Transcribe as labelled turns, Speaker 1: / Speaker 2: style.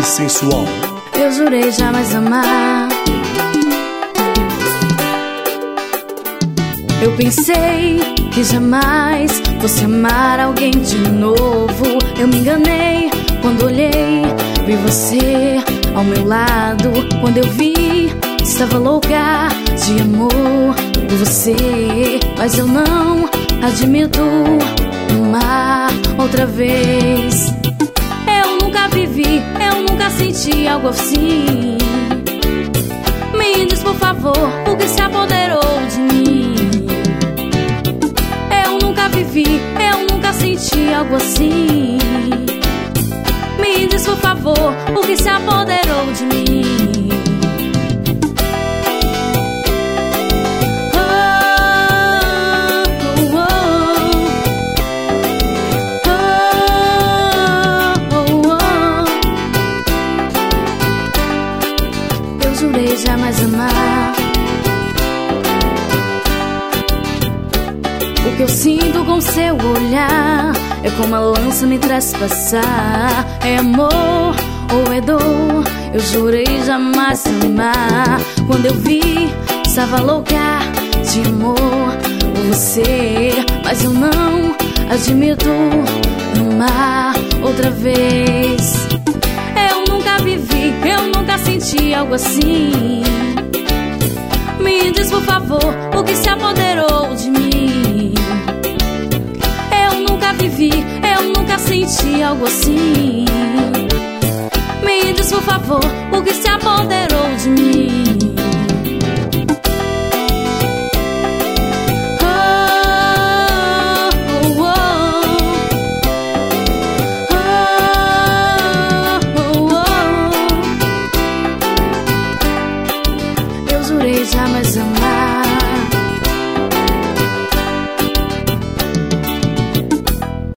Speaker 1: e sensual.
Speaker 2: Eu jurei jamais amar. Eu pensei que jamais fosse amar alguém de novo. Eu me enganei quando olhei, vi você ao meu lado. Quando eu vi, estava louca de amor por você. Mas eu não admito amar outra vez. Eu nunca vivi, eu nunca senti algo assim. Me diz por favor, o que se apoderou de mim. Eu nunca vivi, eu nunca senti algo assim. Me diz por favor, o que se apoderou de mim. Eu jurei jamais amar. O que eu sinto com seu olhar é como a lança me traspassar. É amor ou é dor? Eu jurei jamais amar. Quando eu vi, estava louca de amor por você. Mas eu não admito amar outra vez. Eu nunca vivi, eu nunca senti algo assim. Me diz por favor, o que se apoderou de mim. Eu nunca vivi, eu nunca senti algo assim. Me diz por favor, o que se apoderou de mim. Eu jurei jamais amar.